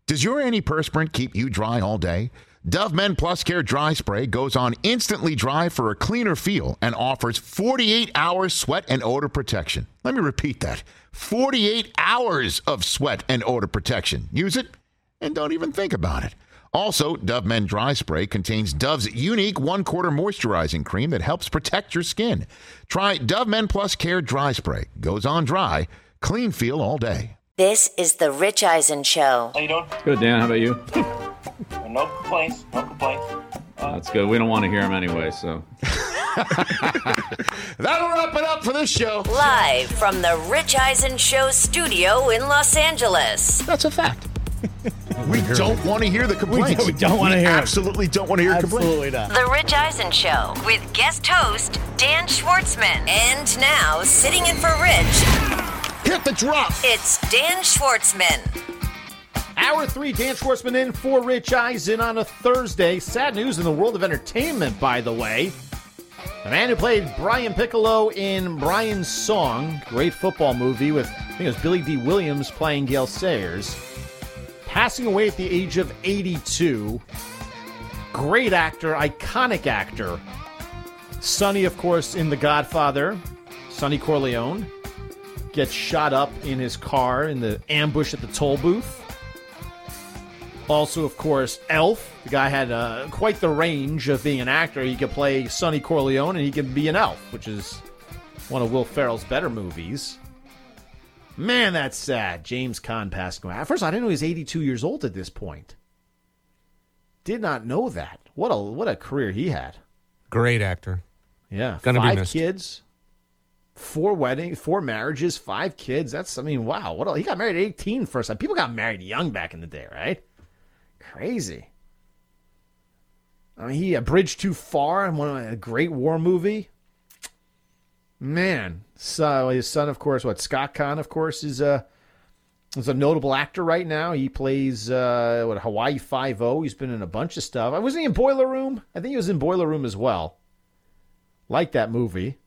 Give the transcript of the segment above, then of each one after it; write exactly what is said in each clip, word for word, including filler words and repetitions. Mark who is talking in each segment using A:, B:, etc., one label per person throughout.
A: Does your antiperspirant keep you dry all day? Dove Men Plus Care Dry Spray goes on instantly dry for a cleaner feel and offers forty-eight hours sweat and odor protection. Let me repeat that. forty-eight hours of sweat and odor protection. Use it and don't even think about it. Also, Dove Men Dry Spray contains Dove's unique one-quarter moisturizing cream that helps protect your skin. Try Dove Men Plus Care Dry Spray. Goes on dry, clean feel all day.
B: This is the Rich Eisen Show.
C: How you doing?
D: Good, Dan. How about you?
C: No complaints. No complaints. Uh,
D: That's good. We don't want to hear him anyway, so.
A: That'll wrap it up for this show.
B: Live from the Rich Eisen Show studio in Los Angeles.
A: That's a fact. We don't want to hear the complaints.
E: We don't want to hear them.
A: Absolutely don't want to hear
E: Absolutely
A: complaints.
E: not.
B: The Rich Eisen Show with guest host Dan Schwartzman. And now, sitting in for Rich,
A: Hit the drop.
B: it's Dan Schwartzman.
E: Hour three, Dan Schwartzman in for Rich Eisen on a Thursday. Sad news in the world of entertainment, by the way. The man who played Brian Piccolo in Brian's Song, great football movie with, I think it was Billy D. Williams playing Gale Sayers, passing away at the age of eighty-two. Great actor, iconic actor. Sonny, of course, in The Godfather. Sonny Corleone gets shot up in his car in the ambush at the toll booth. Also, of course, Elf. The guy had uh, quite the range of being an actor. He could play Sonny Corleone and he could be an elf, which is one of Will Ferrell's better movies. Man, that's sad. James Caan passing away. At first, I didn't know he was eighty-two years old at this point. Did not know that. What a what a career he had.
F: Great actor.
E: Yeah,
F: Gonna be
E: five
F: missed.
E: kids, four weddings, four marriages, five kids. That's, I mean, wow. What a, he got married at eighteen first time. People got married young back in the day, right? Crazy. I mean, he a Bridge Too Far, one of a great war movie. Man, so his son, of course, what Scott Caan, of course, is a is a notable actor right now. He plays uh, what Hawaii Five-O. He's been in a bunch of stuff. I wasn't he in Boiler Room. I think he was in Boiler Room as well. Like that movie.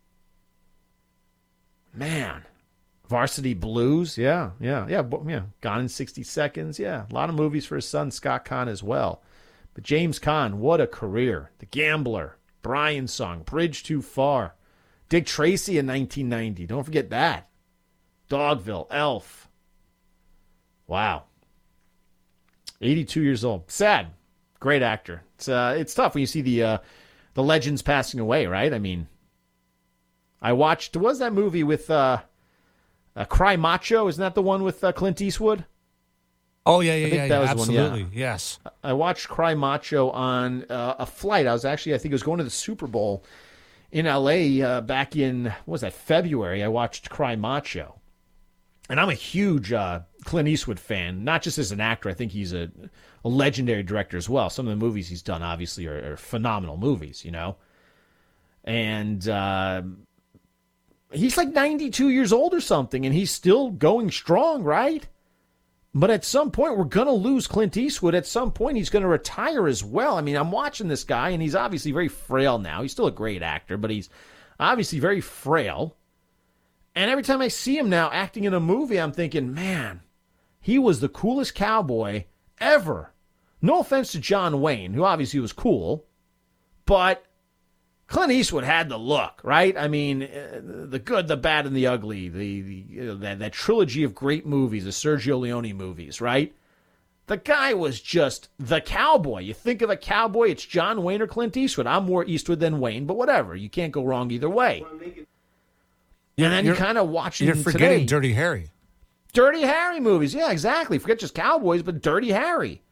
E: Man, Varsity Blues. Yeah, yeah, yeah, yeah. Gone in sixty seconds. Yeah, a lot of movies for his son Scott Caan as well. But James Caan, what a career. The Gambler, Brian's Song, Bridge Too Far. Dick Tracy in nineteen ninety. Don't forget that. Dogville, Elf. Wow. eighty-two years old. Sad. Great actor. It's uh, it's tough when you see the uh, the legends passing away, right? I mean, I watched, what was that movie with uh, uh, Cry Macho? Isn't that the one with uh, Clint Eastwood?
F: Oh, yeah, yeah,
E: think
F: yeah,
E: that
F: yeah.
E: was one, yeah.
F: Absolutely. Yes.
E: I watched Cry Macho on uh, a flight. I was actually, I think I was going to the Super Bowl in L A uh, back in, what was that, February. I watched Cry Macho. And I'm a huge uh, Clint Eastwood fan, not just as an actor. I think he's a, a legendary director as well. Some of the movies he's done, obviously, are, are phenomenal movies, you know. And uh, he's like ninety-two years old or something, and he's still going strong, right? But at some point, we're going to lose Clint Eastwood. At some point, he's going to retire as well. I mean, I'm watching this guy, and he's obviously very frail now. He's still a great actor, but he's obviously very frail. And every time I see him now acting in a movie, I'm thinking, man, he was the coolest cowboy ever. No offense to John Wayne, who obviously was cool, but Clint Eastwood had the look, right? I mean, uh, the good, the bad, and the ugly, the, the you know, that, that trilogy of great movies, the Sergio Leone movies, right? The guy was just the cowboy. You think of a cowboy, it's John Wayne or Clint Eastwood. I'm more Eastwood than Wayne, but whatever. You can't go wrong either way. And then you kind of watch
F: You're
E: him
F: forgetting
E: today.
F: Dirty Harry.
E: Dirty Harry movies. Yeah, exactly. Forget just cowboys, but Dirty Harry.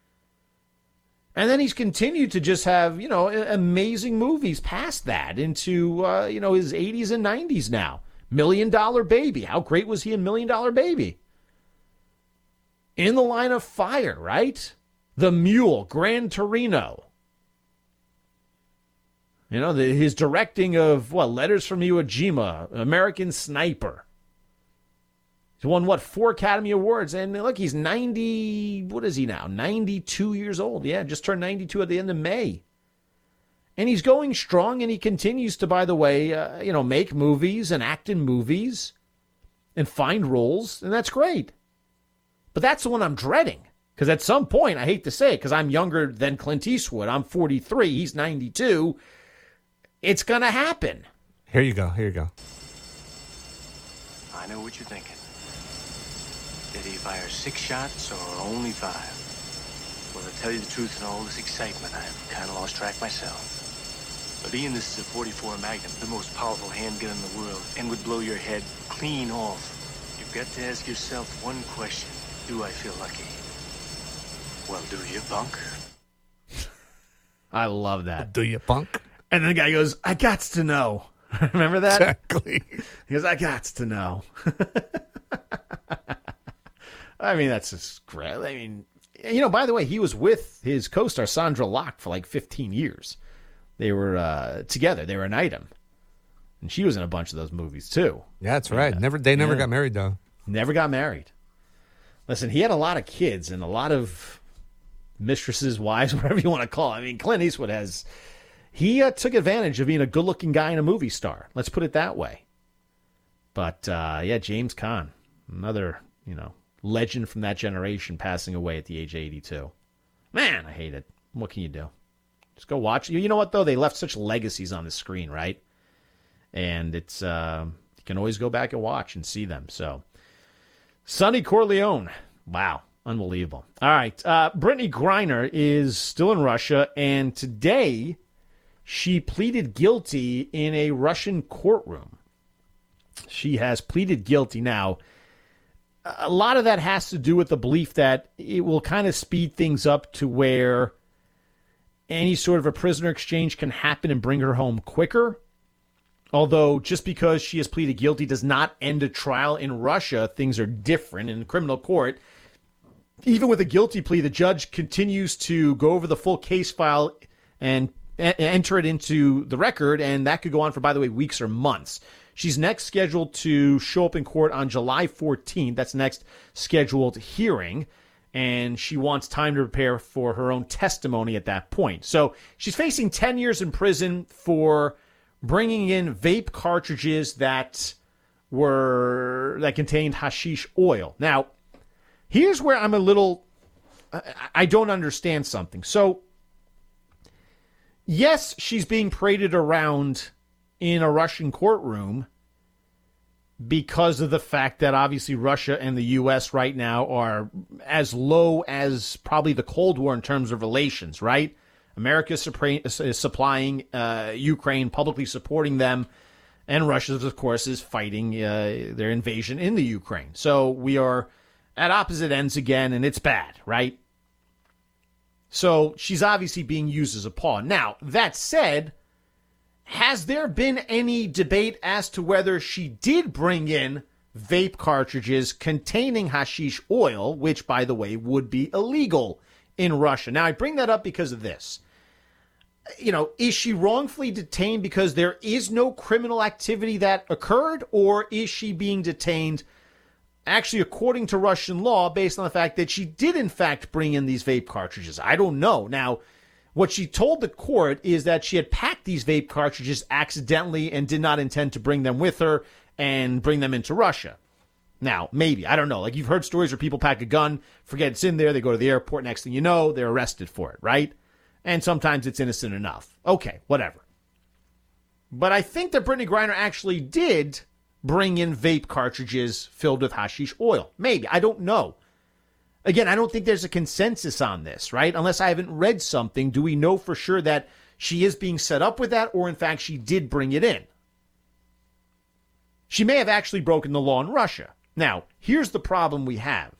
E: And then he's continued to just have, you know, amazing movies past that into, uh, you know, his eighties and nineties now. Million Dollar Baby. How great was he in Million Dollar Baby? In the Line of Fire, right? The Mule, Gran Torino. You know, the, his directing of, what, Letters from Iwo Jima, American Sniper. He's won, what, four Academy Awards. And look, he's ninety, what is he now? ninety-two years old. Yeah, just turned ninety-two at the end of May. And he's going strong, and he continues to, by the way, uh, you know, make movies and act in movies and find roles, and that's great. But that's the one I'm dreading. Because at some point, I hate to say it, because I'm younger than Clint Eastwood. I'm forty-three. He's ninety-two. It's going to happen.
F: Here you go. Here you go.
G: I know what you're thinking. Did he fire six shots or only five? Well, to tell you the truth, in all this excitement, I've kind of lost track myself. But Ian, this is a forty-four Magnum, the most powerful handgun in the world, and would blow your head clean off. You've got to ask yourself one question. Do I feel lucky? Well, do you, punk?
E: I love that.
F: Do you, punk?
E: And then the guy goes, I gots to know. Remember that?
F: Exactly.
E: He goes, I gots to know. I mean, that's just great. I mean, you know, by the way, he was with his co-star Sandra Locke for like fifteen years. They were uh, together. They were an item. And she was in a bunch of those movies, too.
F: Yeah, that's right. Yeah. Never, They never yeah. got married, though.
E: Never got married. Listen, he had a lot of kids and a lot of mistresses, wives, whatever you want to call it. I mean, Clint Eastwood has... He uh, took advantage of being a good-looking guy and a movie star. Let's put it that way. But, uh, yeah, James Caan, another, you know, legend from that generation passing away at the age of eighty-two. Man, I hate it. What can you do? Just go watch. You know what, though? They left such legacies on the screen, right? And it's, uh, you can always go back and watch and see them. So, Sonny Corleone. Wow. Unbelievable. All right. Uh, Brittany Griner is still in Russia, and today she pleaded guilty in a Russian courtroom. She has pleaded guilty. Now, a lot of that has to do with the belief that it will kind of speed things up to where any sort of a prisoner exchange can happen and bring her home quicker. Although, just because she has pleaded guilty does not end a trial in Russia. Things are different in criminal court. Even with a guilty plea, the judge continues to go over the full case file and a- enter it into the record, and that could go on for, by the way, weeks or months. She's next scheduled to show up in court on July fourteenth. That's the next scheduled hearing, and she wants time to prepare for her own testimony at that point. So she's facing ten years in prison for bringing in vape cartridges that were that contained hashish oil. Now, here's where I'm a little, I don't understand something. So, yes, she's being paraded around in a Russian courtroom because of the fact that obviously Russia and the U S right now are as low as probably the Cold War in terms of relations, right? America is supplying uh, Ukraine, publicly supporting them, and Russia, of course, is fighting uh, their invasion in the Ukraine. So we are at opposite ends again, and it's bad, right? So she's obviously being used as a pawn. Now, that said, has there been any debate as to whether she did bring in vape cartridges containing hashish oil, which, by the way, would be illegal in Russia? Now, I bring that up because of this. You know, is she wrongfully detained because there is no criminal activity that occurred, or is she being detained actually according to Russian law based on the fact that she did in fact bring in these vape cartridges? I don't know. Now, what she told the court is that she had packed these vape cartridges accidentally and did not intend to bring them with her and bring them into Russia. Now, maybe, I don't know. Like, you've heard stories where people pack a gun, forget it's in there, they go to the airport, next thing you know, they're arrested for it, right? And sometimes it's innocent enough. Okay, whatever. But I think that Brittany Griner actually did bring in vape cartridges filled with hashish oil. Maybe. I don't know. Again, I don't think there's a consensus on this, right? Unless I haven't read something, do we know for sure that she is being set up with that, or in fact she did bring it in? She may have actually broken the law in Russia. Now, here's the problem we have.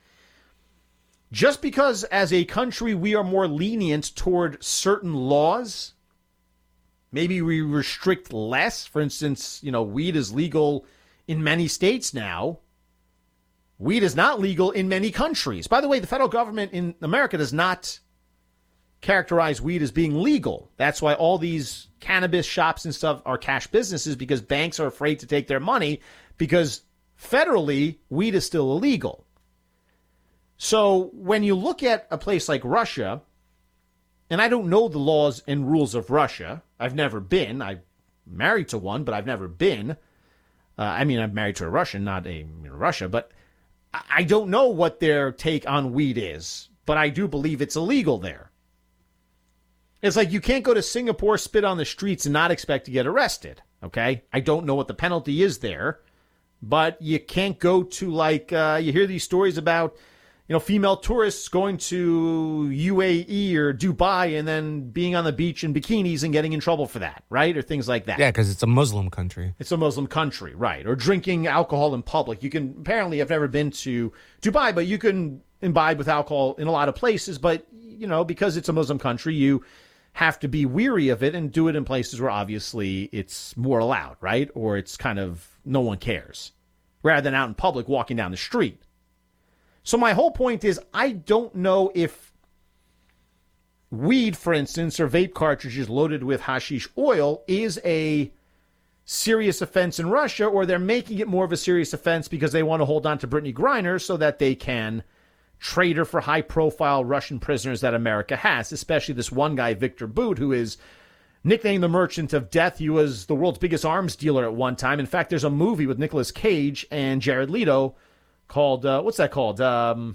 E: Just because as a country we are more lenient toward certain laws, maybe we restrict less. For instance, you know, weed is legal in many states now. Weed is not legal in many countries. By the way, the federal government in America does not characterize weed as being legal. That's why all these cannabis shops and stuff are cash businesses, because banks are afraid to take their money because federally, weed is still illegal. So when you look at a place like Russia, and I don't know the laws and rules of Russia. I've never been. I'm married to one, but I've never been. Uh, I mean, I'm married to a Russian, not a you know, Russia, but I don't know what their take on weed is. but I do believe it's illegal there. It's like you can't go to Singapore, spit on the streets, and not expect to get arrested, okay? I don't know what the penalty is there, but you can't go to, like, uh, you hear these stories about, you know, female tourists going to U A E or Dubai and then being on the beach in bikinis and getting in trouble for that, right? Or things like that.
F: Yeah, because it's a Muslim country.
E: It's a Muslim country, right? Or drinking alcohol in public. You can, apparently, I've never been to Dubai, but you can imbibe with alcohol in a lot of places. But, you know, because it's a Muslim country, you have to be weary of it and do it in places where obviously it's more allowed, right? Or it's kind of no one cares, rather than out in public walking down the street. So my whole point is, I don't know if weed, for instance, or vape cartridges loaded with hashish oil is a serious offense in Russia, or they're making it more of a serious offense because they want to hold on to Brittany Griner so that they can trade her for high-profile Russian prisoners that America has, especially this one guy, Victor Bout, who is nicknamed the Merchant of Death. He was the world's biggest arms dealer at one time. In fact, there's a movie with Nicolas Cage and Jared Leto called, uh, what's that called? Um,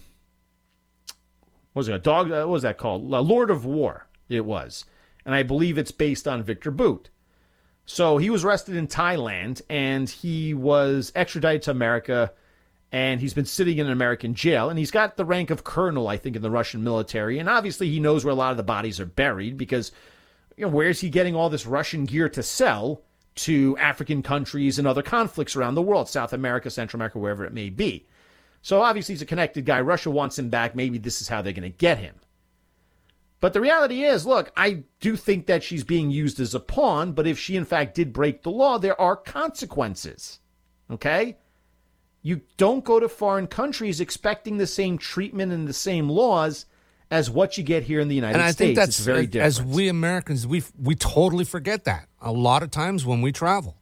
E: what was it, a dog? Uh, what was that called? Uh, Lord of War, it was. And I believe it's based on Victor Bout. So he was arrested in Thailand, and he was extradited to America, and he's been sitting in an American jail. And he's got the rank of colonel, I think, in the Russian military. And obviously he knows where a lot of the bodies are buried because, you know, where's he getting all this Russian gear to sell to African countries and other conflicts around the world, South America, Central America, wherever it may be. So obviously he's a connected guy. Russia wants him back. Maybe this is how they're going to get him. But the reality is, look, I do think that she's being used as a pawn, but if she in fact did break the law, there are consequences. Okay? You don't go to foreign countries expecting the same treatment and the same laws as what you get here in the United
F: and I
E: States.
F: think that's
E: it's very different.
F: As we Americans, we we totally forget that a lot of times when we travel.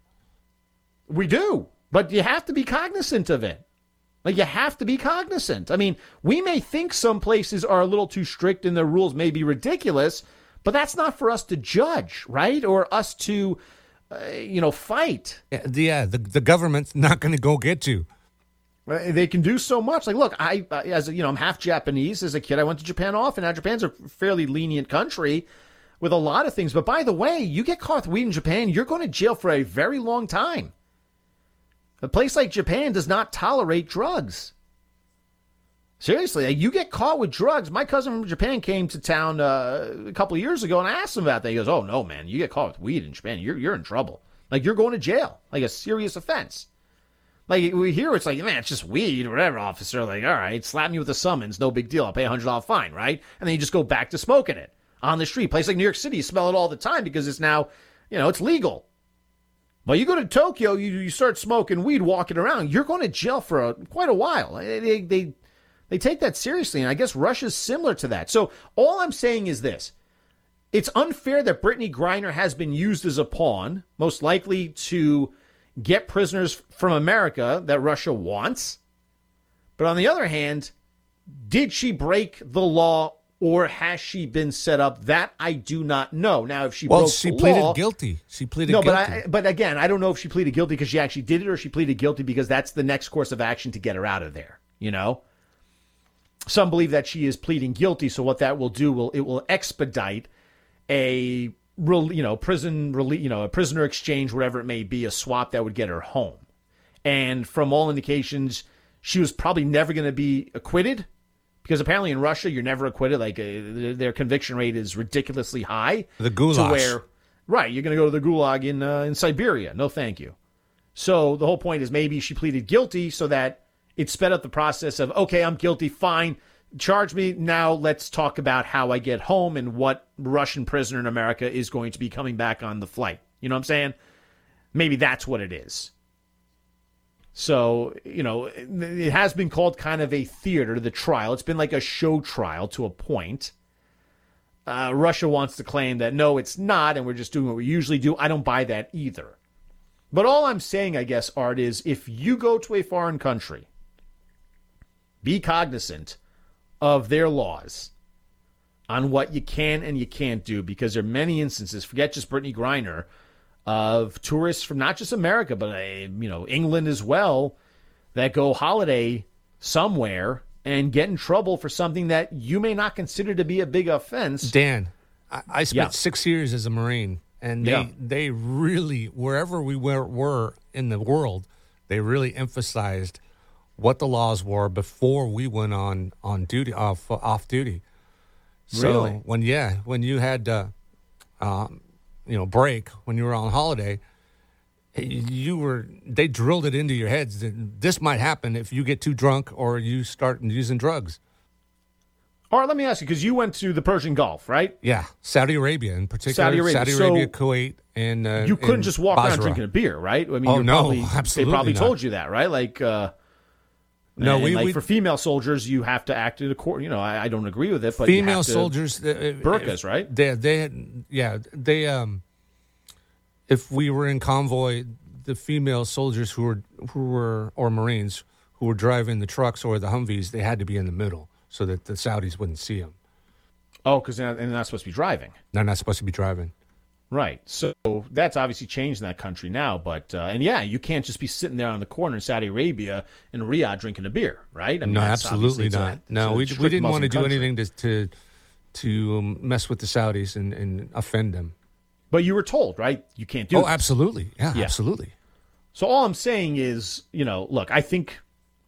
E: We do, but you have to be cognizant of it. Like, you have to be cognizant. I mean, we may think some places are a little too strict and their rules may be ridiculous, but that's not for us to judge, right? Or us to, uh, you know, fight.
F: Yeah, the, yeah, the, the government's not going to go get you.
E: They can do so much. Like, look, I, as a, you know, I'm half Japanese. As a kid, I went to Japan often. Now, Japan's a fairly lenient country with a lot of things. But by the way, you get caught with weed in Japan, you're going to jail for a very long time. A place like Japan does not tolerate drugs. Seriously, you get caught with drugs. My cousin from Japan came to town uh, a couple of years ago, and I asked him about that. He goes, oh, no, man, you get caught with weed in Japan, you're you're in trouble. Like, you're going to jail, like a serious offense. Like, we hear it's like, man, it's just weed or whatever, officer. Like, all right, slap me with a summons, no big deal. I'll pay a one hundred dollars fine, right? And then you just go back to smoking it on the street. Place like New York City, you smell it all the time because it's now, you know, it's legal. Well, you go to Tokyo, you, you start smoking weed, walking around, you're going to jail for a, quite a while. They, they, they take that seriously, and I guess Russia's similar to that. So all I'm saying is this. It's unfair that Brittany Griner has been used as a pawn, most likely to get prisoners from America that Russia wants. But on the other hand, did she break the law, or has she been set up? That I do not know. Now, if she
F: well,
E: broke
F: she
E: the
F: pleaded
E: law,
F: guilty. She pleaded
E: no,
F: guilty.
E: but I, but again, I don't know if she pleaded guilty because she actually did it, or she pleaded guilty because that's the next course of action to get her out of there. You know, some believe that she is pleading guilty. So what that will do will it will expedite a you know prison you know a prisoner exchange, whatever it may be, a swap that would get her home. And from all indications, she was probably never going to be acquitted. Because apparently in Russia, you're never acquitted. Like, uh, their conviction rate is ridiculously high.
F: The gulag.
E: To where, right, you're going to go to the gulag in uh, in Siberia. No, thank you. So the whole point is maybe she pleaded guilty so that it sped up the process of, okay, I'm guilty, fine, charge me. Now let's talk about how I get home and what Russian prisoner in America is going to be coming back on the flight. You know what I'm saying? Maybe that's what it is. So, you know, it has been called kind of a theater, the trial. It's been like a show trial to a point. Uh, Russia wants to claim that, no, it's not, and we're just doing what we usually do. I don't buy that either. But all I'm saying, I guess, Art, is if you go to a foreign country, be cognizant of their laws on what you can and you can't do, because there are many instances, forget just Brittany Griner, of tourists from not just America, but, uh, you know, England as well, that go holiday somewhere and get in trouble for something that you may not consider to be a big offense.
F: Dan, I, I spent
E: Yeah.
F: six years as a Marine, and they,
E: Yeah.
F: they really, wherever we were, were in the world, they really emphasized what the laws were before we went on, on duty, off, off duty. So
E: Really?
F: when, yeah, when you had, uh, um, you know, break, when you were on holiday, you were, they drilled it into your heads that this might happen if you get too drunk or you start using drugs.
E: Or let me ask you, because you went to the Persian Gulf, right?
F: Yeah, Saudi Arabia in particular.
E: Saudi Arabia.
F: Saudi
E: So
F: Arabia, Kuwait, and uh,
E: You couldn't
F: and
E: just walk
F: Basra.
E: around drinking a beer, right? I mean,
F: Oh,
E: you're
F: no,
E: probably,
F: absolutely
E: They probably
F: not.
E: told you that, right? Like, uh,
F: No,
E: and
F: we,
E: like
F: we
E: for female soldiers, you have to act in accord. You know, I, I don't agree with it, but you
F: female
E: have to-
F: soldiers. Uh,
E: burqas, right?
F: They, they, had, yeah, they. Um, if we were in convoy, the female soldiers who were who were or Marines who were driving the trucks or the Humvees, they had to be in the middle so that the Saudis wouldn't see them.
E: Oh, because they're not supposed to be driving.
F: They're not supposed to be driving.
E: Right. So that's obviously changed in that country now. But, uh, and yeah, you can't just be sitting there on the corner in Saudi Arabia in Riyadh drinking a beer, right? I mean,
F: No,
E: that's
F: absolutely
E: obviously-
F: not.
E: it's a- it's
F: no,
E: a
F: we
E: strict
F: we didn't want
E: Muslim
F: to do
E: country.
F: anything to to to um, mess with the Saudis and, and offend them.
E: But you were told, right? You can't do
F: Oh,
E: this.
F: absolutely. Yeah,
E: Yeah.
F: absolutely.
E: So all I'm saying is, you know, look, I think,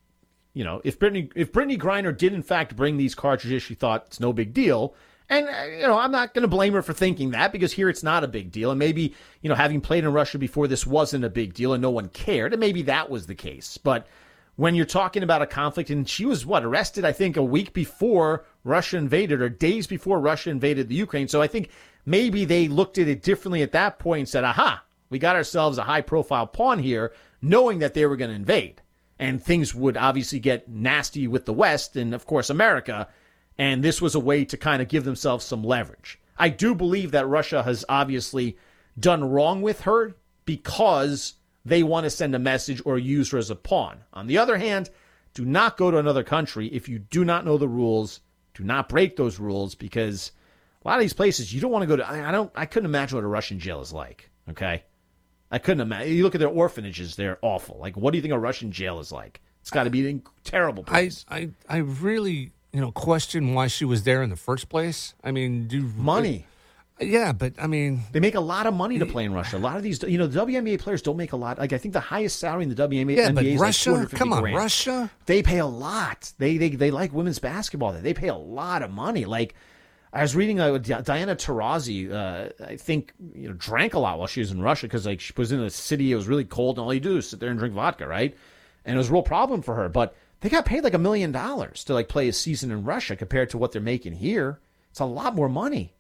E: you know, if Brittany if Brittany Griner did in fact bring these cartridges, she thought it's no big deal. And, uh, you know, I'm not going to blame her for thinking that because here it's not a big deal. And maybe, you know, having played in Russia before, this wasn't a big deal and no one cared. And maybe that was the case. But when you're talking about a conflict, and she was, what, arrested, I think, a week before Russia invaded or days before Russia invaded the Ukraine. So I think maybe they looked at it differently at that point and said, aha, we got ourselves a high-profile pawn here, knowing that they were going to invade. And things would obviously get nasty with the West and, of course, America. And this was a way to kind of give themselves some leverage. I do believe that Russia has obviously done wrong with her because they want to send a message or use her as a pawn. On the other hand, do not go to another country if you do not know the rules. Do not break those rules because a lot of these places you don't want to go to. I I don't. I couldn't imagine what a Russian jail is like. Okay, I couldn't imagine. You look at their orphanages; they're awful. Like, what do you think a Russian jail is like? It's got to be a terrible
F: I,
E: place.
F: I I really you know question why she was there in the first place. I mean, do
E: Money.
F: Yeah, but I mean,
E: They make a lot of money to play in Russia. A lot of these, you know, the W N B A players don't make a lot. Like, I think the highest salary in the W N B A,
F: yeah, but
E: is
F: Russia.
E: like two hundred fifty
F: Come on,
E: grand.
F: Russia.
E: They pay a lot. They they they like women's basketball. There, they pay a lot of money. Like, I was reading uh, Diana Taurasi. Uh, I think you know drank a lot while she was in Russia because like she was in a city. It was really cold, and all you do is sit there and drink vodka, right? And it was a real problem for her. But they got paid like a million dollars to like play a season in Russia compared to what they're making here. It's a lot more money.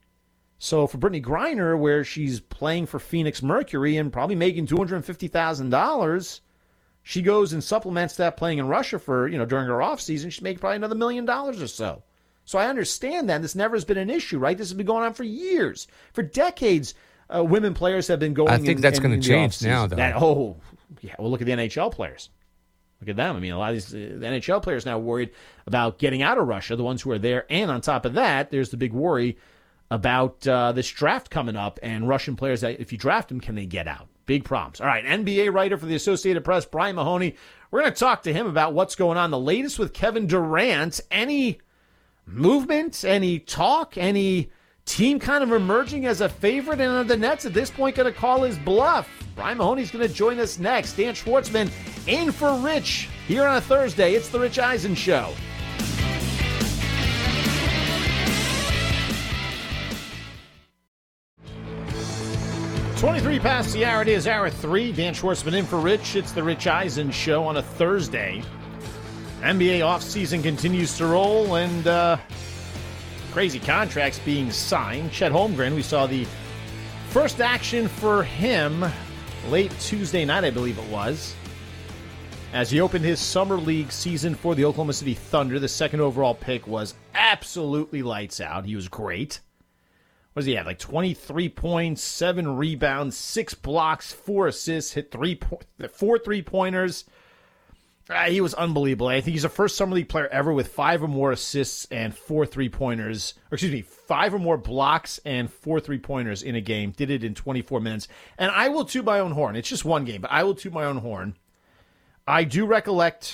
E: So for Brittany Griner, where she's playing for Phoenix Mercury and probably making two hundred fifty thousand dollars, she goes and supplements that playing in Russia for, you know, during her off season, she's making probably another million dollars or so. So I understand that. This never has been an issue, right? This has been going on for years. For decades, uh, women players have been going
F: I think
E: in,
F: that's
E: in,
F: gonna
E: in the
F: change now,
E: off-season.
F: though.
E: That, oh, yeah. Well, look at the N H L players. Look at them. I mean, a lot of these uh, the N H L players now worried about getting out of Russia, the ones who are there. And on top of that, there's the big worry about uh, this draft coming up and Russian players that if you draft them, can they get out? Big problems. All right, N B A writer for the Associated Press, Brian Mahoney. We're going to talk to him about what's going on. The latest with Kevin Durant. Any movement, any talk, any team kind of emerging as a favorite? And are the Nets at this point going to call his bluff? Brian Mahoney's going to join us next. Dan Schwartzman in for Rich here on a Thursday. It's the Rich Eisen Show. twenty-three past the hour. It is hour three. Dan Schwartzman in for Rich. It's the Rich Eisen Show on a Thursday. N B A offseason continues to roll, and uh, crazy contracts being signed. Chet Holmgren, we saw the first action for him late Tuesday night, I believe it was, as he opened his summer league season for the Oklahoma City Thunder. The second overall pick was absolutely lights out. He was great. What does he have? Like twenty-three points, seven rebounds, six blocks, four assists, hit three, po- four three-pointers. Uh, he was unbelievable. I think he's the first summer league player ever with five or more assists and four three-pointers. Or excuse me, five or more blocks and four three-pointers in a game. Did it in twenty-four minutes. And I will toot my own horn. It's just one game, but I will toot my own horn. I do recollect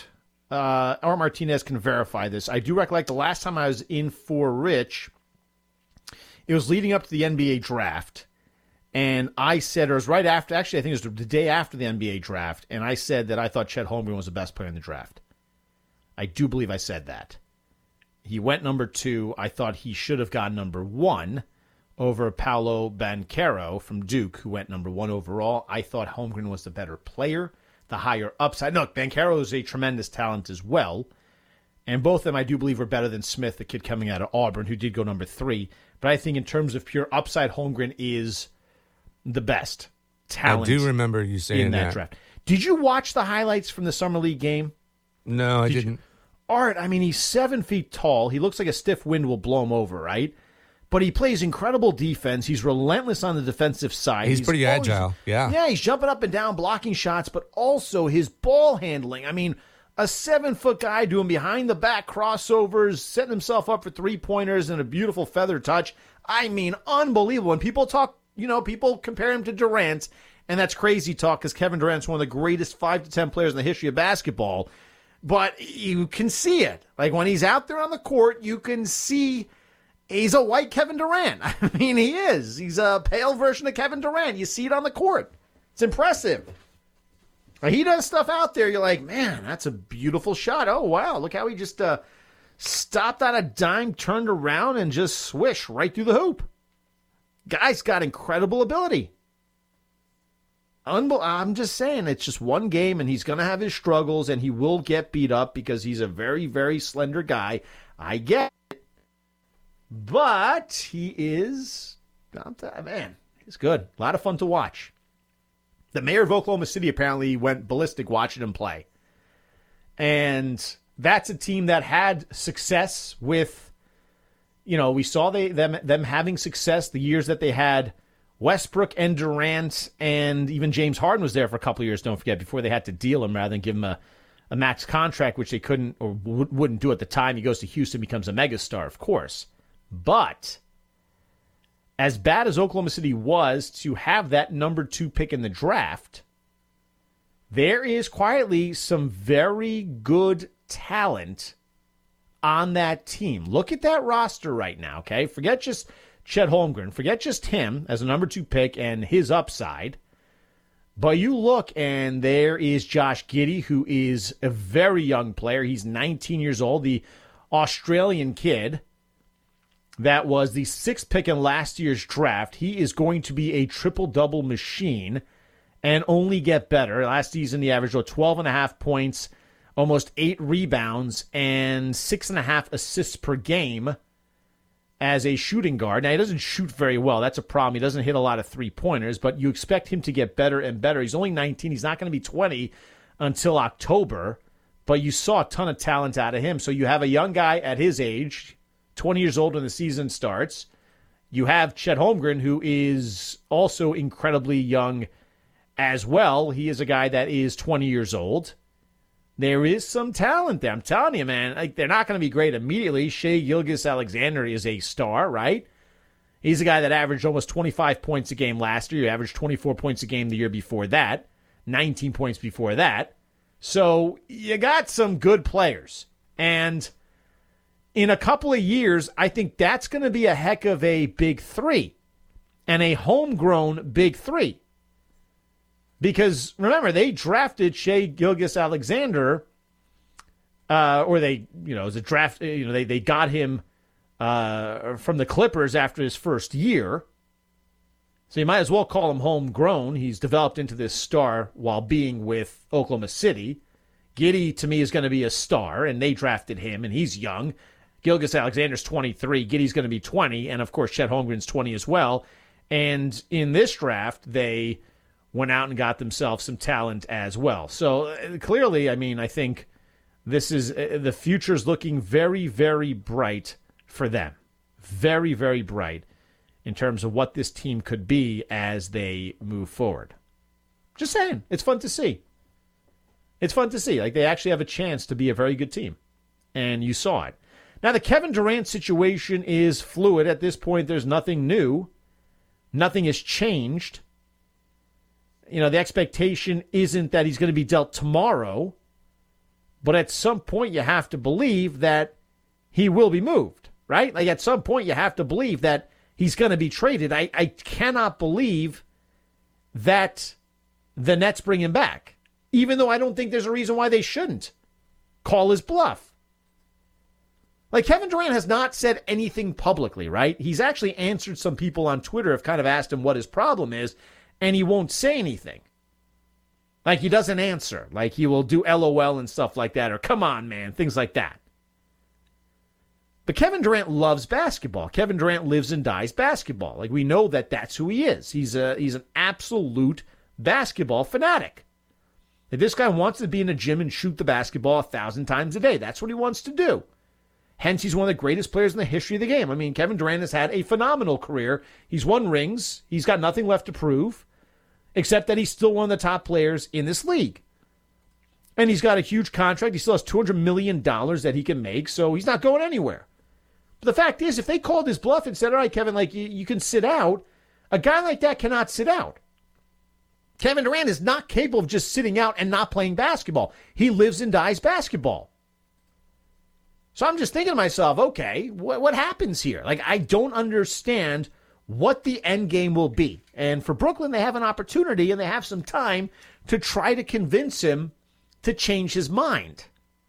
E: uh, Art Martinez can verify this. I do recollect the last time I was in for Rich, it was leading up to the N B A draft. And I said, or it was right after, actually, I think it was the day after the N B A draft, and I said that I thought Chet Holmgren was the best player in the draft. I do believe I said that. He went number two. I thought he should have gone number one over Paolo Banchero from Duke, who went number one overall. I thought Holmgren was the better player, the higher upside. Look, Banchero is a tremendous talent as well, and both of them I do believe were better than Smith, the kid coming out of Auburn, who did go number three. But I think in terms of pure upside, Holmgren is the best talent.
F: I do remember you saying
E: in that,
F: that
E: draft. Did you watch the highlights from the Summer League game?
F: No, I
E: Did
F: didn't.
E: You? Art, I mean, he's seven feet tall. He looks like a stiff wind will blow him over, right? But he plays incredible defense. He's relentless on the defensive side.
F: He's, he's pretty always, agile, yeah.
E: Yeah, he's jumping up and down, blocking shots, but also his ball handling. I mean, a seven-foot guy doing behind-the-back crossovers, setting himself up for three-pointers and a beautiful feather touch. I mean, unbelievable. When people talk, you know, people compare him to Durant, and that's crazy talk because Kevin Durant's one of the greatest five to ten players in the history of basketball. But you can see it. Like when he's out there on the court, you can see he's a white Kevin Durant. I mean, he is. He's a pale version of Kevin Durant. You see it on the court. It's impressive. He does stuff out there. You're like, man, that's a beautiful shot. Oh, wow. Look how he just uh, stopped on a dime, turned around, and just swish right through the hoop. Guy's got incredible ability. Unbel- I'm just saying, it's just one game, and he's going to have his struggles, and he will get beat up because he's a very, very slender guy. I get it. But he is, man, he's good. A lot of fun to watch. The mayor of Oklahoma City apparently went ballistic watching him play. And that's a team that had success with, you know, we saw they them them having success the years that they had Westbrook and Durant, and even James Harden was there for a couple of years, don't forget, before they had to deal him rather than give him a, a max contract, which they couldn't or w- wouldn't do at the time. He goes to Houston, becomes a megastar, of course. But as bad as Oklahoma City was to have that number two pick in the draft, there is quietly some very good talent on that team. Look at that roster right now, okay? Forget just Chet Holmgren. Forget just him as a number two pick and his upside. But you look, and there is Josh Giddey, who is a very young player. He's nineteen years old, the Australian kid that was the sixth pick in last year's draft. He is going to be a triple-double machine and only get better. Last season, he averaged twelve and a half points, almost eight rebounds, and six and a half assists per game as a shooting guard. Now, he doesn't shoot very well. That's a problem. He doesn't hit a lot of three-pointers, but you expect him to get better and better. He's only nineteen. He's not going to be twenty until October, but you saw a ton of talent out of him. So you have a young guy at his age, twenty years old when the season starts. You have Chet Holmgren, who is also incredibly young as well. He is a guy that is twenty years old. There is some talent there. I'm telling you, man. Like, they're not going to be great immediately. Shai Gilgeous-Alexander is a star, right? He's a guy that averaged almost twenty-five points a game last year. He averaged twenty-four points a game the year before that, nineteen points before that. So you got some good players. And in a couple of years, I think that's going to be a heck of a big three and a homegrown big three. Because, remember, they drafted Shai Gilgeous-Alexander, uh, or they, you know, as a draft, you know, they, they got him uh, from the Clippers after his first year. So you might as well call him homegrown. He's developed into this star while being with Oklahoma City. Giddey, to me, is going to be a star, and they drafted him, and he's young. Gilgeous-Alexander's twenty-three. Giddey's going to be twenty, and, of course, Chet Holmgren's twenty as well. And in this draft, they went out and got themselves some talent as well. So uh, clearly, I mean, I think this is uh, the future's looking very, very bright for them. Very, very bright in terms of what this team could be as they move forward. Just saying, it's fun to see. It's fun to see. Like, they actually have a chance to be a very good team. And you saw it. Now, the Kevin Durant situation is fluid. At this point, there's nothing new. Nothing has changed. You know, the expectation isn't that he's going to be dealt tomorrow. But at some point, you have to believe that he will be moved, right? Like at some point, you have to believe that he's going to be traded. I, I cannot believe that the Nets bring him back, even though I don't think there's a reason why they shouldn't call his bluff. Like Kevin Durant has not said anything publicly, right? He's actually answered some people on Twitter have kind of asked him what his problem is, and he won't say anything. Like he doesn't answer. Like he will do L O L and stuff like that, or come on, man, things like that. But Kevin Durant loves basketball. Kevin Durant lives and dies basketball. Like we know that that's who he is. He's a he's an absolute basketball fanatic. If this guy wants to be in a gym and shoot the basketball a thousand times a day, that's what he wants to do. Hence, he's one of the greatest players in the history of the game. I mean, Kevin Durant has had a phenomenal career. He's won rings. He's got nothing left to prove, except that he's still one of the top players in this league. And he's got a huge contract. He still has two hundred million dollars that he can make, so he's not going anywhere. But the fact is, if they called his bluff and said, all right, Kevin, like you, you can sit out, a guy like that cannot sit out. Kevin Durant is not capable of just sitting out and not playing basketball. He lives and dies basketball. So I'm just thinking to myself, okay, what, what happens here? Like, I don't understand what the end game will be. And for Brooklyn, they have an opportunity and they have some time to try to convince him to change his mind.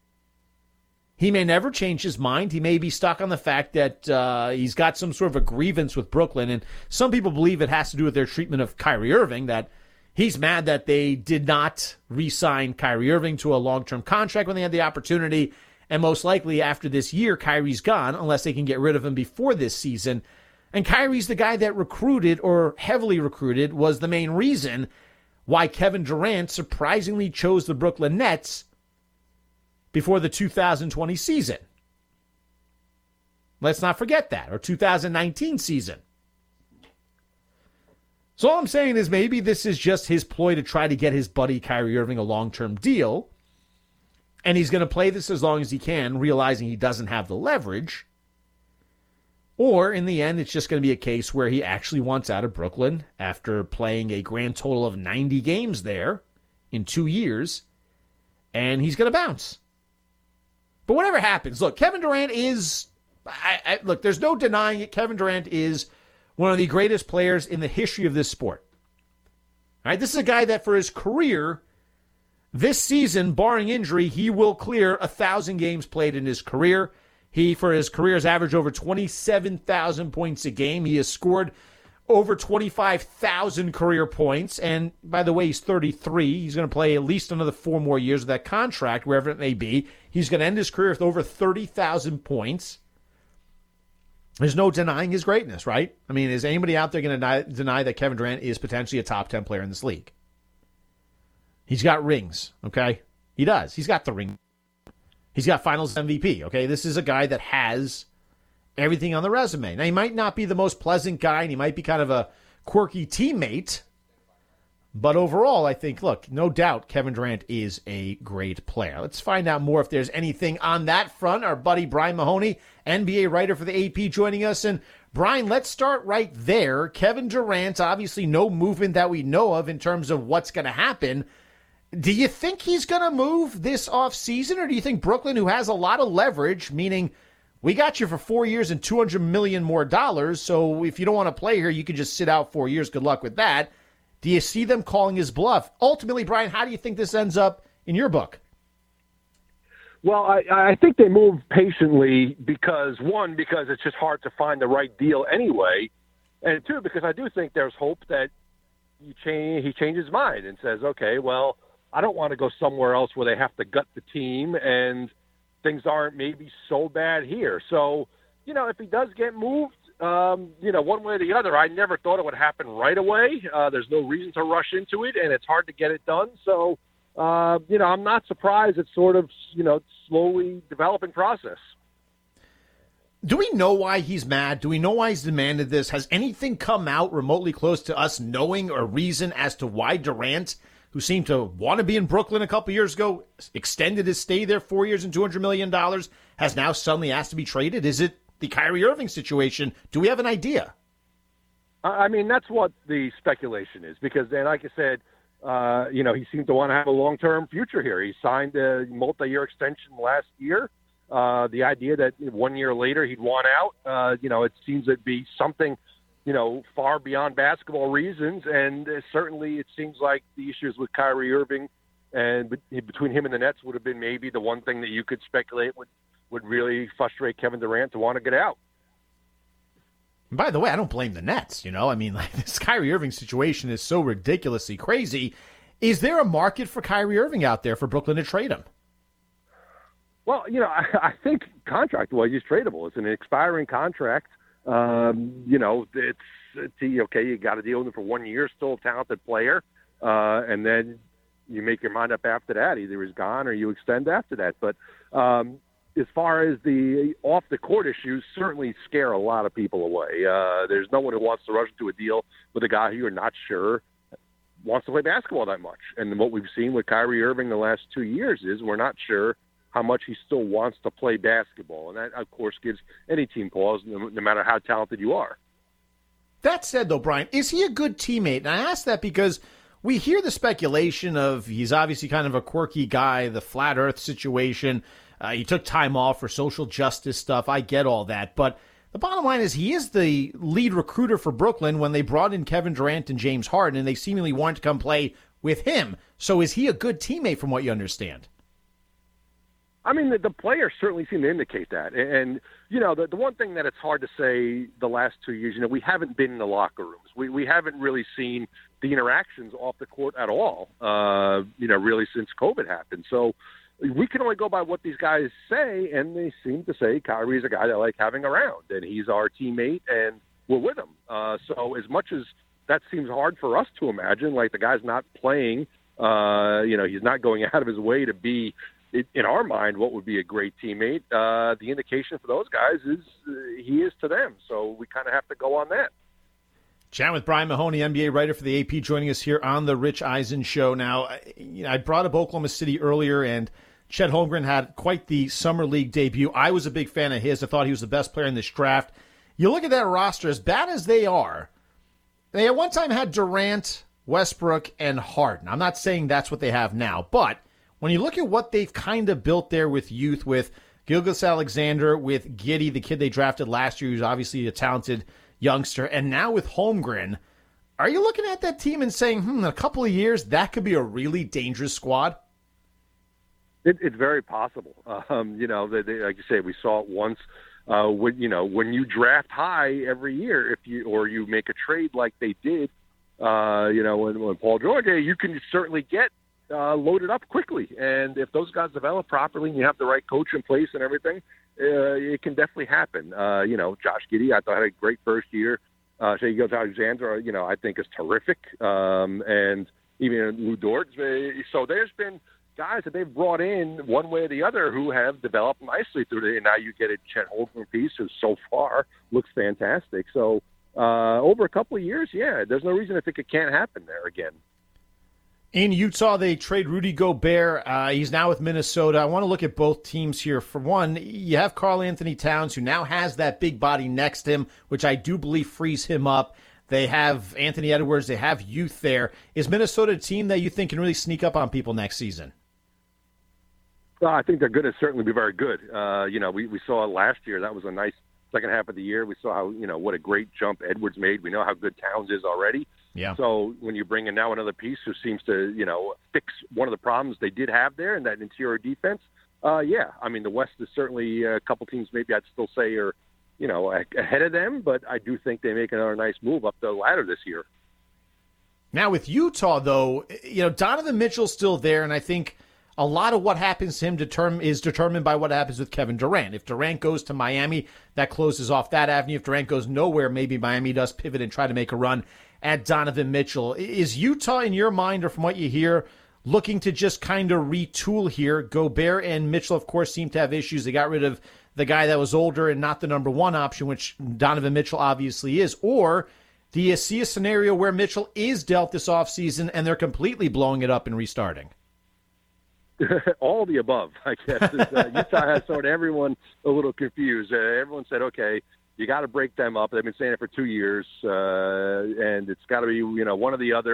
E: He may never change his mind. He may be stuck on the fact that uh, he's got some sort of a grievance with Brooklyn. And some people believe it has to do with their treatment of Kyrie Irving, that he's mad that they did not re-sign Kyrie Irving to a long-term contract when they had the opportunity. And most likely after this year, Kyrie's gone, unless they can get rid of him before this season. And Kyrie's the guy that recruited, or heavily recruited, was the main reason why Kevin Durant surprisingly chose the Brooklyn Nets before the two thousand twenty season. Let's not forget that, or two thousand nineteen season. So all I'm saying is maybe this is just his ploy to try to get his buddy Kyrie Irving a long-term deal. And he's going to play this as long as he can, realizing he doesn't have the leverage. Or, in the end, it's just going to be a case where he actually wants out of Brooklyn after playing a grand total of ninety games there in two years, and he's going to bounce. But whatever happens, look, Kevin Durant is... I, I, look, there's no denying it. Kevin Durant is one of the greatest players in the history of this sport. All right, this is a guy that for his career... This season, barring injury, he will clear one thousand games played in his career. He, for his career, has averaged over twenty-seven thousand points a game. He has scored over twenty-five thousand career points. And, by the way, he's thirty-three. He's going to play at least another four more years of that contract, wherever it may be. He's going to end his career with over thirty thousand points. There's no denying his greatness, right? I mean, is anybody out there going to deny, deny that Kevin Durant is potentially a top ten player in this league? He's got rings, okay? He does. He's got the ring. He's got finals M V P, okay? This is a guy that has everything on the resume. Now, he might not be the most pleasant guy, and he might be kind of a quirky teammate, but overall, I think, look, no doubt Kevin Durant is a great player. Let's find out more if there's anything on that front. Our buddy Brian Mahoney, N B A writer for the A P, joining us. And Brian, let's start right there. Kevin Durant, obviously no movement that we know of in terms of what's going to happen. Do you think he's going to move this offseason, or do you think Brooklyn, who has a lot of leverage, meaning we got you for four years and two hundred million dollars more dollars, so if you don't want to play here, you can just sit out four years. Good luck with that. Do you see them calling his bluff? Ultimately, Brian, how do you think this ends up in your book?
H: Well, I, I think they move patiently because, one, because it's just hard to find the right deal anyway, and two, because I do think there's hope that you change, he changes his mind and says, okay, well, I don't want to go somewhere else where they have to gut the team and things aren't maybe so bad here. So, you know, if he does get moved, um, you know, one way or the other, I never thought it would happen right away. Uh, there's no reason to rush into it, and it's hard to get it done. So, uh, you know, I'm not surprised it's sort of, you know, slowly developing process.
E: Do we know why he's mad? Do we know why he's demanded this? Has anything come out remotely close to us knowing a reason as to why Durant, who seemed to want to be in Brooklyn a couple years ago, extended his stay there four years and two hundred million dollars, has now suddenly asked to be traded? Is it the Kyrie Irving situation? Do we have an idea?
H: I mean, that's what the speculation is, because then, like I said, uh, you know, he seemed to want to have a long-term future here. He signed a multi-year extension last year. Uh, the idea that one year later he'd want out, uh, you know, it seems to be something, you know, far beyond basketball reasons. And uh, certainly it seems like the issues with Kyrie Irving and be- between him and the Nets would have been maybe the one thing that you could speculate would, would really frustrate Kevin Durant to want to get out.
E: And by the way, I don't blame the Nets. You know, I mean, like, this Kyrie Irving situation is so ridiculously crazy. Is there a market for Kyrie Irving out there for Brooklyn to trade him?
H: Well, you know, I, I think contract-wise, he's tradable. It's an expiring contract. Um, you know, it's, it's okay. You got to deal with him for one year. Still a talented player, uh, and then you make your mind up after that. Either he's gone or you extend after that. But um, as far as the off-the-court issues, certainly scare a lot of people away. Uh, there's no one who wants to rush into a deal with a guy who you're not sure wants to play basketball that much. And what we've seen with Kyrie Irving the last two years is we're not sure how much he still wants to play basketball. And that, of course, gives any team pause, no, no matter how talented you are.
E: That said, though, Brian, is he a good teammate? And I ask that because we hear the speculation of he's obviously kind of a quirky guy, the flat earth situation. Uh, he took time off for social justice stuff. I get all that. But the bottom line is he is the lead recruiter for Brooklyn when they brought in Kevin Durant and James Harden, and they seemingly wanted to come play with him. So is he a good teammate from what you understand?
H: I mean, the, the players certainly seem to indicate that. And, and you know, the, the one thing that it's hard to say the last two years, you know, we haven't been in the locker rooms. We we haven't really seen the interactions off the court at all, uh, you know, really since COVID happened. So we can only go by what these guys say, and they seem to say Kyrie's a guy they like having around, and he's our teammate, and we're with him. Uh, so as much as that seems hard for us to imagine, like the guy's not playing, uh, you know, he's not going out of his way to be, in our mind, what would be a great teammate. Uh, the indication for those guys is uh, he is to them. So we kind of have to go on that.
E: Chat with Brian Mahoney, N B A writer for the A P, joining us here on the Rich Eisen Show. Now, you know, I brought up Oklahoma City earlier, and Chet Holmgren had quite the summer league debut. I was a big fan of his. I thought he was the best player in this draft. You look at that roster, as bad as they are, they at one time had Durant, Westbrook, and Harden. I'm not saying that's what they have now, but when you look at what they've kind of built there with youth, with Gilgeous-Alexander, with Giddey, the kid they drafted last year, who's obviously a talented youngster, and now with Holmgren, are you looking at that team and saying, hmm, in a couple of years, that could be a really dangerous squad?
H: It, it's very possible. Um, you know, they, they, like you say, we saw it once. Uh, when you know, when you draft high every year, if you or you make a trade like they did, uh, you know, when, when Paul George, you can certainly get Uh, loaded up quickly. And if those guys develop properly and you have the right coach in place and everything, uh, it can definitely happen. Uh, you know, Josh Giddey, I thought had a great first year. Uh, Shai Gilgeous-Alexander, you know, I think is terrific. Um, and even Lou Dort. So there's been guys that they've brought in one way or the other who have developed nicely through the, and now you get a Chet Holmgren piece who so far looks fantastic. So uh, over a couple of years, yeah, there's no reason to think it can't happen there again.
E: In Utah, they trade Rudy Gobert. Uh, he's now with Minnesota. I want to look at both teams here. For one, you have Karl Anthony Towns, who now has that big body next to him, which I do believe frees him up. They have Anthony Edwards. They have youth there. Is Minnesota a team that you think can really sneak up on people next season?
H: Well, I think they're going to certainly be very good. Uh, you know, we, we saw it last year. That was a nice second half of the year. We saw how, you know, what a great jump Edwards made. We know how good Towns is already.
E: Yeah.
H: So when you bring in now another piece who seems to, you know, fix one of the problems they did have there in that interior defense, uh, yeah. I mean, the West is certainly a couple teams maybe I'd still say are, you know, ahead of them, but I do think they make another nice move up the ladder this year.
E: Now with Utah, though, you know, Donovan Mitchell's still there, and I think a lot of what happens to him determine, is determined by what happens with Kevin Durant. If Durant goes to Miami, that closes off that avenue. If Durant goes nowhere, maybe Miami does pivot and try to make a run at Donovan Mitchell. Is Utah, in your mind, or from what you hear, looking to just kind of retool here? Gobert and Mitchell, of course, seem to have issues. They got rid of the guy that was older and not the number one option, which Donovan Mitchell obviously is. Or do you see a scenario where Mitchell is dealt this offseason and they're completely blowing it up and restarting?
H: All the above, I guess. Uh, Utah has sort of everyone a little confused. Uh, everyone said, okay, you got to break them up. They've been saying it for two years, uh, and it's got to be, you know, one or the other.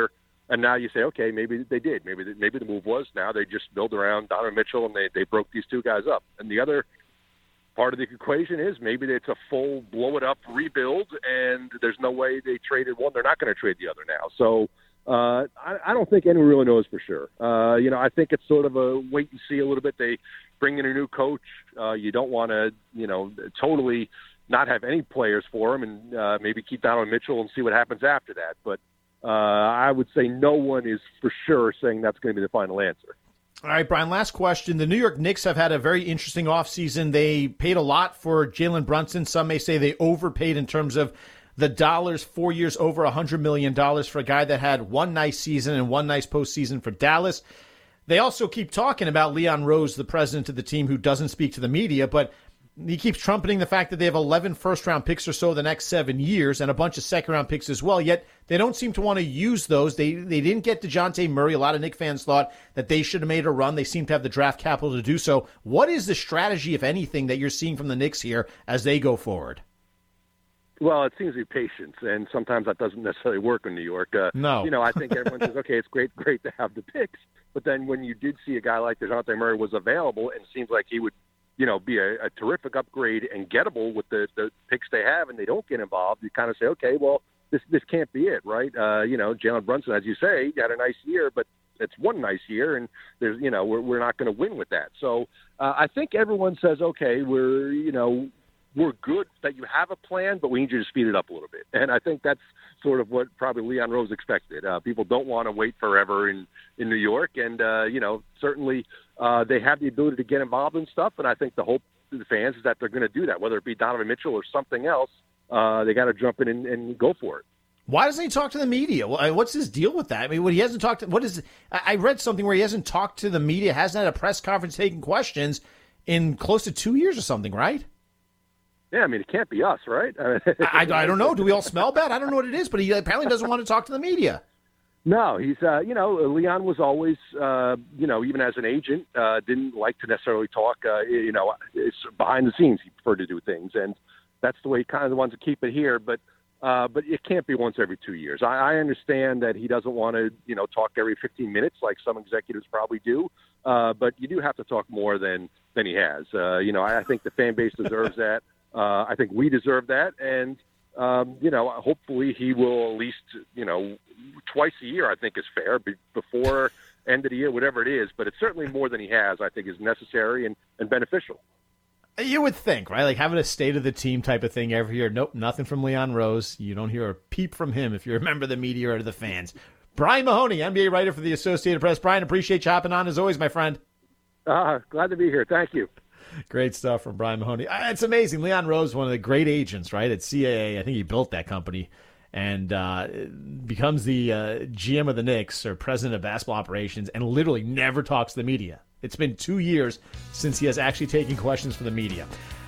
H: And now you say, okay, maybe they did. Maybe the, maybe the move was now they just build around Donovan Mitchell and they, they broke these two guys up. And the other part of the equation is maybe it's a full blow-it-up rebuild, and there's no way they traded one. They're not going to trade the other now. So uh, I, I don't think anyone really knows for sure. Uh, you know, I think it's sort of a wait and see a little bit. They bring in a new coach. Uh, you don't want to, you know, totally not have any players for him and uh, maybe keep Donovan Mitchell and see what happens after that. But uh, I would say no one is for sure saying that's going to be the final answer.
E: All right, Brian, last question. The New York Knicks have had a very interesting offseason. They paid a lot for Jalen Brunson. Some may say they overpaid in terms of the dollars, four years over one hundred million dollars for a guy that had one nice season and one nice postseason for Dallas. They also keep talking about Leon Rose, the president of the team, who doesn't speak to the media, but he keeps trumpeting the fact that they have eleven first-round picks or so the next seven years and a bunch of second-round picks as well, yet they don't seem to want to use those. They they didn't get DeJounte Murray. A lot of Knicks fans thought that they should have made a run. They seem to have the draft capital to do so. What is the strategy, if anything, that you're seeing from the Knicks here as they go forward?
H: Well, it seems to be patience, and sometimes that doesn't necessarily work in New York. Uh,
E: no.
H: You know, I think everyone says, okay, it's great, great to have the picks, but then when you did see a guy like DeJounte Murray was available and seems like he would, you know, be a, a terrific upgrade and gettable with the, the picks they have, and they don't get involved, you kind of say, okay, well, this this can't be it, right? Uh, you know, Jalen Brunson, as you say, had a nice year, but it's one nice year, and there's, you know, we're we're not going to win with that. So uh, I think everyone says, okay, we're, you know, we're good that you have a plan, but we need you to speed it up a little bit. And I think that's sort of what probably Leon Rose expected. Uh, people don't want to wait forever in, in New York. And, uh, you know, certainly uh, they have the ability to get involved in stuff. And I think the hope to the fans is that they're going to do that, whether it be Donovan Mitchell or something else. Uh, they got to jump in and, and go for it.
E: Why doesn't he talk to the media? What's his deal with that? I mean, when he hasn't talked to, what is, I read something where he hasn't talked to the media, hasn't had a press conference taking questions in close to two years or something, right?
H: Yeah, I mean, it can't be us, right?
E: I, I don't know. Do we all smell bad? I don't know what it is, but he apparently doesn't want to talk to the media.
H: No, he's, uh, you know, Leon was always, uh, you know, even as an agent, uh, didn't like to necessarily talk, uh, you know, it's behind the scenes. He preferred to do things. And that's the way he kind of wants to keep it here. But uh, but it can't be once every two years. I, I understand that he doesn't want to, you know, talk every fifteen minutes like some executives probably do. Uh, but you do have to talk more than, than he has. Uh, you know, I, I think the fan base deserves that. Uh, I think we deserve that, and, um, you know, hopefully he will at least, you know, twice a year, I think is fair, be, before end of the year, whatever it is. But it's certainly more than he has, I think, is necessary and, and beneficial.
E: You would think, right? Like having a state of the team type of thing every year. Nope, nothing from Leon Rose. You don't hear a peep from him if you're a member of the media or the fans. Brian Mahoney, N B A writer for the Associated Press. Brian, appreciate you hopping on as always, my friend.
H: Uh, glad to be here. Thank you.
E: Great stuff from Brian Mahoney. It's amazing. Leon Rose, one of the great agents, right, at C A A. I think he built that company and uh, becomes the uh, G M of the Knicks or president of basketball operations and literally never talks to the media. It's been two years since he has actually taken questions from the media.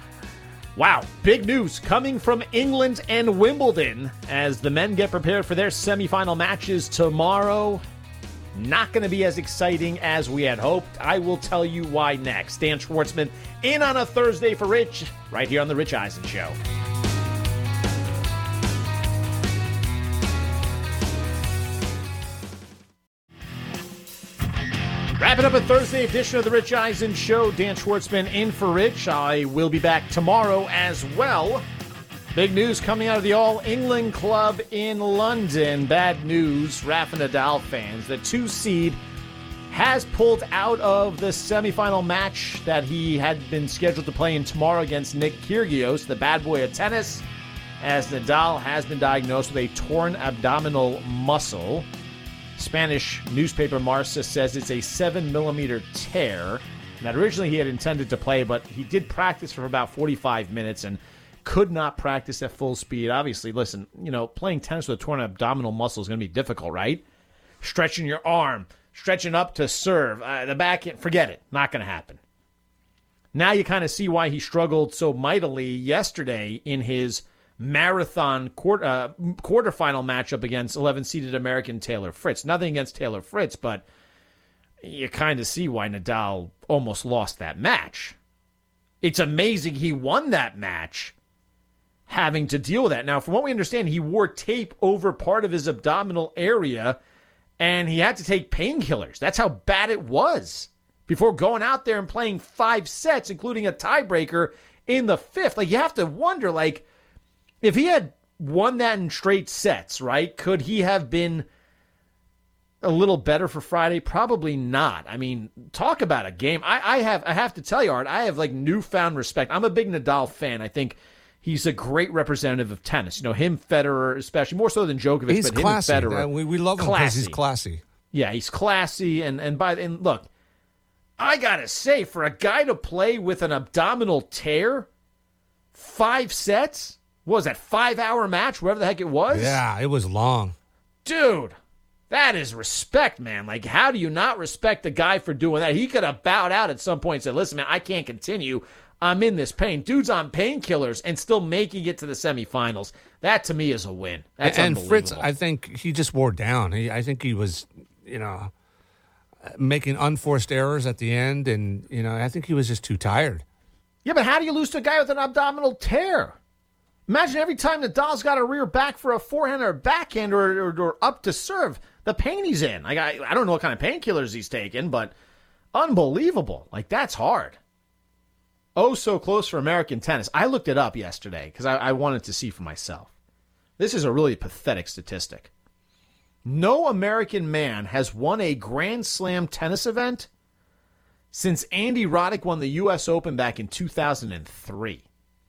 E: Wow, big news coming from England and Wimbledon as the men get prepared for their semifinal matches tomorrow. Not going to be as exciting as we had hoped. I will tell you why next. Dan Schwartzman in on a Thursday for Rich, right here on The Rich Eisen Show. Wrapping up a Thursday edition of The Rich Eisen Show. Dan Schwartzman in for Rich. I will be back tomorrow as well. Big news coming out of the All-England Club in London. Bad news, Rafa Nadal fans. The two seed has pulled out of the semifinal match that he had been scheduled to play in tomorrow against Nick Kyrgios, the bad boy of tennis, as Nadal has been diagnosed with a torn abdominal muscle. Spanish newspaper Marca says it's a seven millimeter tear. That originally he had intended to play, but he did practice for about forty-five minutes and could not practice at full speed. Obviously, listen, you know, playing tennis with a torn abdominal muscle is going to be difficult, right? Stretching your arm, stretching up to serve, uh, the back end, forget it. Not going to happen. Now you kind of see why he struggled so mightily yesterday in his marathon quarter, uh, quarterfinal matchup against eleven-seeded American Taylor Fritz. Nothing against Taylor Fritz, but you kind of see why Nadal almost lost that match. It's amazing he won that match having to deal with that. Now, from what we understand, he wore tape over part of his abdominal area and he had to take painkillers. That's how bad it was before going out there and playing five sets, including a tiebreaker in the fifth. Like, you have to wonder, like, if he had won that in straight sets, right, could he have been a little better for Friday? Probably not. I mean, talk about a game. I, I have I have to tell you, Art, I have, like, newfound respect. I'm a big Nadal fan. I think he's a great representative of tennis. You know, him, Federer, especially, more so than Djokovic,
F: he's
E: but
F: classy.
E: him and Federer.
F: Uh, we, we love him because he's classy.
E: Yeah, he's classy. And, and, by, and look, I got to say, for a guy to play with an abdominal tear, five sets, what was that, five-hour match, wherever the heck it was?
F: Yeah, it was long.
E: Dude, that is respect, man. Like, how do you not respect the guy for doing that? He could have bowed out at some point and said, listen, man, I can't continue. I'm in this pain. Dude's on painkillers and still making it to the semifinals. That, to me, is a win. That's
F: and
E: unbelievable.
F: Fritz, I think he just wore down. He, I think he was, you know, making unforced errors at the end, and, you know, I think he was just too tired.
E: Yeah, but how do you lose to a guy with an abdominal tear? Imagine every time Nadal's got a rear back for a forehand or a backhand or, or, or up to serve, the pain he's in. Like, I, I don't know what kind of painkillers he's taking, but unbelievable. Like, that's hard. Oh, so close for American tennis. I looked it up yesterday because I, I wanted to see for myself. This is a really pathetic statistic. No American man has won a Grand Slam tennis event since Andy Roddick won the U S Open back in two thousand three.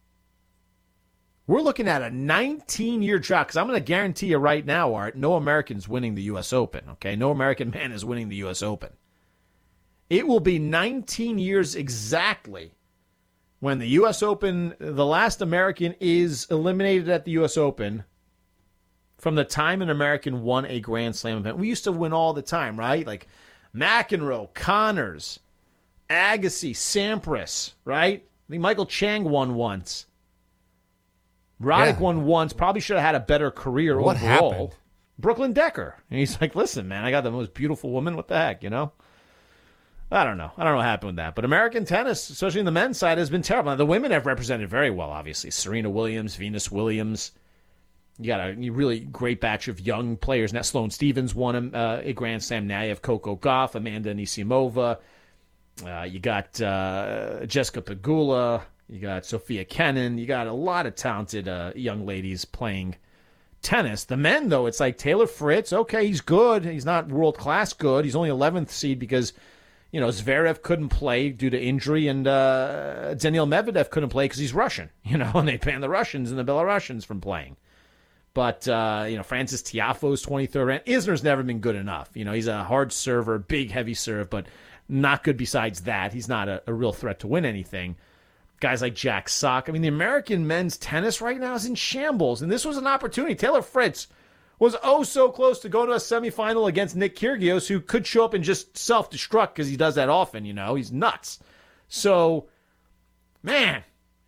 E: We're looking at a nineteen-year drought, because I'm going to guarantee you right now, Art, no American's winning the U S Open, okay? No American man is winning the U S Open. It will be nineteen years exactly when the U S Open, the last American is eliminated at the U S Open from the time an American won a Grand Slam event. We used to win all the time, right? Like McEnroe, Connors, Agassi, Sampras, right? I think Michael Chang won once. Roddick
F: Yeah.
E: won once. Probably should have had a better career
F: What
E: overall.
F: happened?
E: Brooklyn Decker. And he's like, listen, man, I got the most beautiful woman. What the heck, you know? I don't know. I don't know what happened with that. But American tennis, especially in the men's side, has been terrible. Now, the women have represented very well, obviously. Serena Williams, Venus Williams. You got a really great batch of young players. Now, Sloane Stephens won uh, a Grand Slam. Now you have Coco Gauff, Amanda Anisimova. Uh, you got uh, Jessica Pegula. You got Sophia Kenin. You got a lot of talented uh, young ladies playing tennis. The men, though, it's like Taylor Fritz. Okay, he's good. He's not world-class good. He's only eleventh seed because, you know, Zverev couldn't play due to injury, and uh, Daniil Medvedev couldn't play because he's Russian, you know, and they banned the Russians and the Belarusians from playing. But, uh, you know, Francis Tiafoe's twenty-third rank. Isner's never been good enough. You know, he's a hard server, big, heavy serve, but not good besides that. He's not a, a real threat to win anything. Guys like Jack Sock. I mean, the American men's tennis right now is in shambles, and this was an opportunity. Taylor Fritz was oh so close to going to a semifinal against Nick Kyrgios, who could show up and just self-destruct because he does that often, you know. He's nuts. So, man.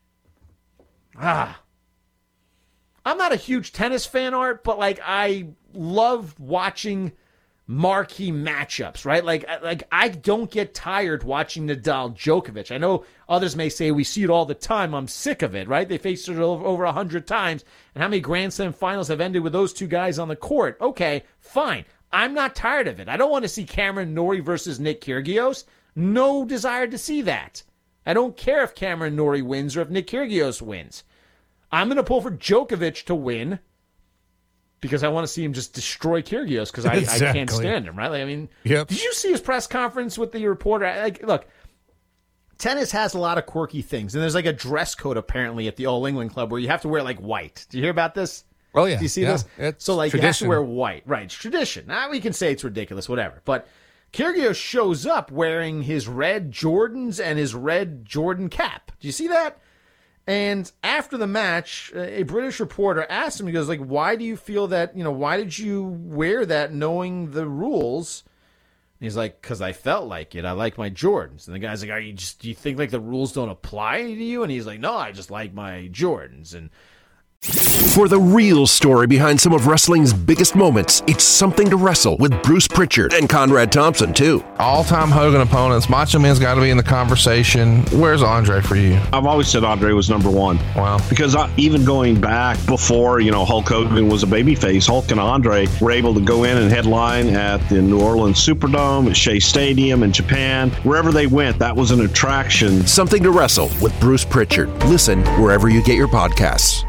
E: Ah. I'm not a huge tennis fan, Art, but, like, I love watching marquee matchups, right? Like, like I don't get tired watching Nadal Djokovic. I know others may say we see it all the time. I'm sick of it, right? They faced it over over a hundred times. And how many Grand Slam finals have ended with those two guys on the court? Okay, fine. I'm not tired of it. I don't want to see Cameron Norrie versus Nick Kyrgios. No desire to see that. I don't care if Cameron Norrie wins or if Nick Kyrgios wins. I'm going to pull for Djokovic to win, because I want to see him just destroy Kyrgios, because I,
F: Exactly.
E: I can't stand him, right? Like, I mean,
F: Yep.
E: did you see his press conference with the reporter? Like, look, tennis has a lot of quirky things, and there's like a dress code apparently at the All England Club where you have to wear like white. Do you hear about this?
F: Oh, yeah.
E: Do you see
F: Yeah.
E: this?
F: It's
E: So like
F: tradition.
E: you have to wear white, right? It's tradition. Now we can say it's ridiculous, whatever. But Kyrgios shows up wearing his red Jordans and his red Jordan cap. Do you see that? And after the match, a British reporter asked him, he goes, like, why do you feel that, you know, why did you wear that knowing the rules? And he's like, because I felt like it. I like my Jordans. And the guy's like, are you just, do you think like the rules don't apply to you? And he's like, no, I just like my Jordans. And
I: For the real story behind some of wrestling's biggest moments, it's Something to Wrestle with Bruce Pritchard and Conrad Thompson, too.
J: All-time Hogan opponents. Macho Man's got to be in the conversation. Where's Andre for you?
K: I've always said Andre was number one.
J: Wow.
K: Because I, even going back before, you know, Hulk Hogan was a babyface, Hulk and Andre were able to go in and headline at the New Orleans Superdome, at Shea Stadium in Japan. Wherever they went, that was an attraction.
I: Something to Wrestle with Bruce Pritchard. Listen wherever you get your podcasts.